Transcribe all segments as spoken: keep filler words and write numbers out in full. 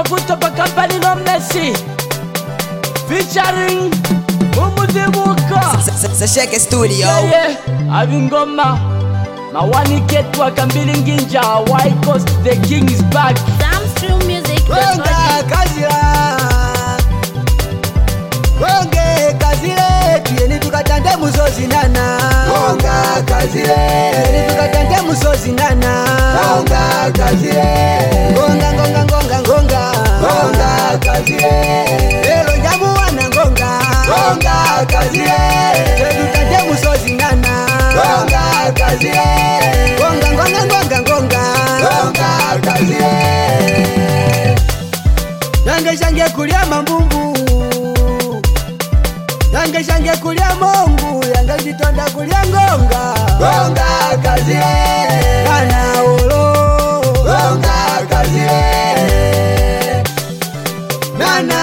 Mavuto pa kampani no Messi featuring Mumuzimuka Sasheke Studio. Yeah, yeah. Abingoma Mawani Ketwa Kambili Nginja. Why Coast the king is back. Samstream Music. Wonga kazira Wonge kazire Tuyeni tukatande musozi nana. Wonga kazire Tuyeni tukatande musozi nana. Wonga kazire Ngonga ngonga ngonga ngonga. Wonga kazire Elo njabu wana ngonga. Wonga kazire Tuyeni tukatande musozi nana. Wonga kazire Ngonga ngonga ngonga ngonga. Wonga kazire Yange shange kulia mambumbu. Yange shange kulia mongu. Yange jitonda kulia ngonga. Ngonga kazire Kana olo. Ngonga kazire Nana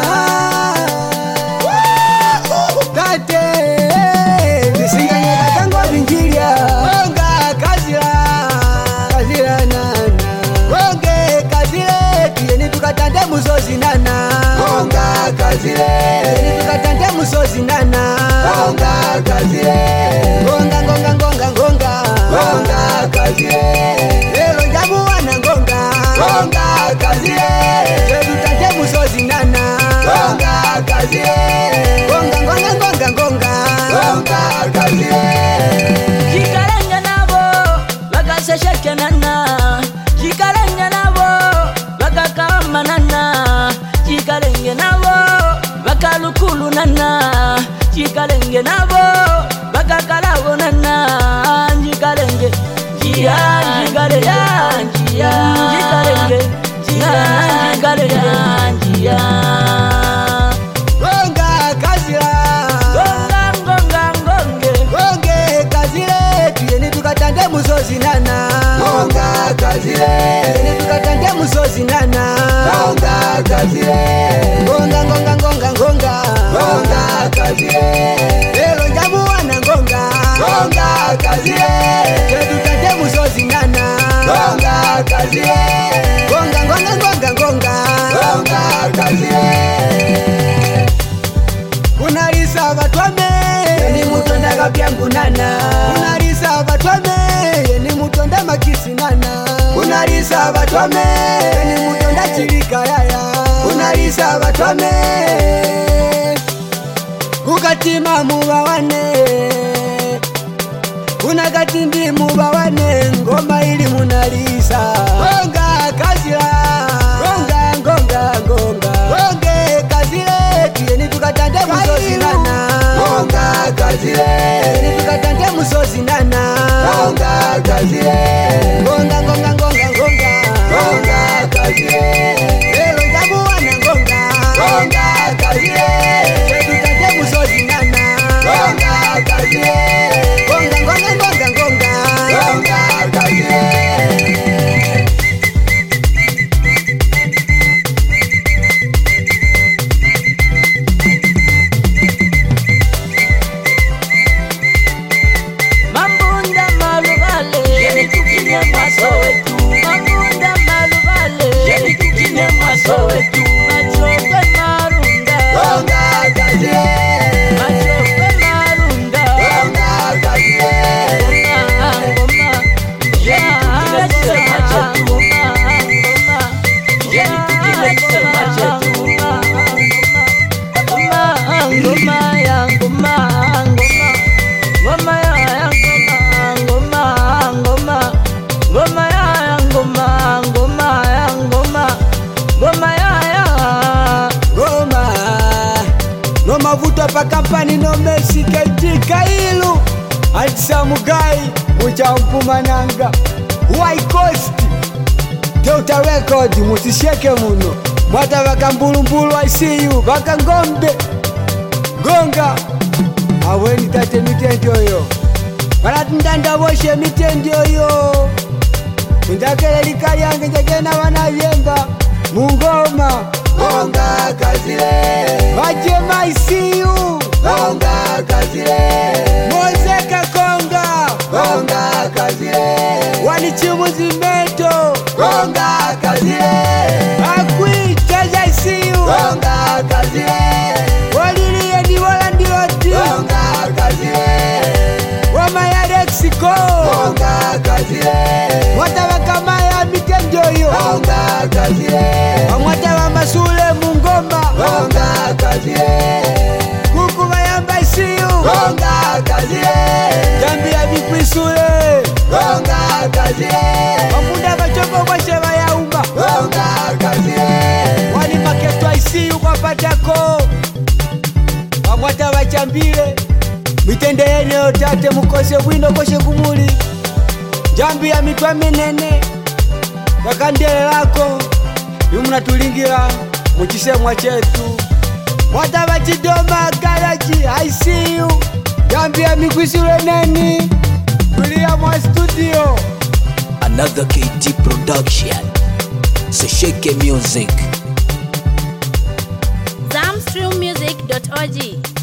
Tate Nisinganye katango binjiria. Ngonga kazira Kazira nana. Ngonge kazire Tuyeni tukatande musozi nana. Ngonga kazire Tuyeni tukatande musozi nana. Ngonga kazire Ngonga ngonga ngonga ngonga. Ngonga kazire Elo njabu wana ngonga. Ngonga kazire Tuyeni tukatande musozi nana. Ngonga kazire Ngonga ngonga ngonga ngonga. Ngonga kazire Jikaranga nabo Bakasesheke nana. Jikaranga nabo Bakakama nana. Jikarenge nabo Bakalukulu nana. Jikarenge nabo Bakakalago nana. Jikarenge Jia Jikarenge Jia Jikarenge Jia Jikarenge Jia Ngonga kazira Gonga ngonga ngonge. Ngonge kazire Tuyeni tukatande musozi nana. Ngonga kazire Tuyeni tukatande musozi nana. Ngonga kazire Ngonga ngonga ngonga ngonga. Ngonga kazire Elo njabu wana ngonga. Ngonga kazire Tuyeni tukatande musozi nana. Ngonga kazire Ngonga ngonga ngonga ngonga. Ngonga kazire Unalisa batwame Yeni mutonda kapyangu nana. Unalisa batwame Yeni mutonda makisi nana. Unalisa batwame Yeni mutonda chirika yaya. Unalisa batwame Ukatima mubawane. Unakatindi mubawane. Ngoma ili munalisa. Ngonga kazira Ngonga ngonga ngonga. Ngonge kazire Tuyeni tukatande musozi nana. Ngonga kazire Tuyeni tukatande musozi nana. Ngonga kazire Ngonga ngonga ngonga ngonga. Ngonga kazire Elo njabu wana ngonga. Ngonga kazire Tuyeni tukatande musozi nana. Ngonga kazire Ngonga ngonga ngonga ngonga. Ngonga kazire Mambunda maluvale Yeni tukine mwaso wetu. Mambunda maluvale Yeni tukine mwaso wetu. Machope marunda. Ngonga kazire Machope marunda. Ngonga kazire Ngoma ngoma. Yeni tukine kisema chetu. Ngoma ngoma. Yeni tukine kisema chetu. Ngoma ngoma ya ngoma ngoma. Ngoma ya ngoma ngoma ngoma. Ngoma ya ngoma ngoma ya ngoma. Ngoma ya Ngoma No mavuto pa kampani no Messi K Kailu Alisa Mugai Mucha mpumananga Why Coast Teuta Record Musisheke muno Mwata waka mbulumbulu I see you Waka ngombe Gonga Aweni tate mitendi oyo Paratindanda woshe mitendi oyo Ndakele likali yange njagena wana yemba Mungoma Ngonga kazire Majema I see you. Ngonga kazire Mozeka Konga. Ngonga kazire Wanichimuzi meto. Ngonga kazire Akwit Gonga kazile Walilie ni wala ndioti Gonga kazile Wama ya Rexiko Gonga kazile Mwata wakama ya mikenjoyo Gonga kazile Mwata wa masule mungoma Gonga kazile Kuku mayamba isiyu Gonga kazile Jambi ya vikwisule Gonga kazile Wamuda machopo kwa sheva ya umba Gonga kazile Wani maketwa isiyu kwa patako Wamwata wachambile Mitende ene otate mukose wino koshe kumuli Jambi ya mitwa minene Yakandele lako Yumuna tulingira Muchisemwa chetu Mwata wachidoma garaji I see you Jambi ya mikwisule neni Tulia mwa studio Another K T production. Sesheke music. zamstream music dot org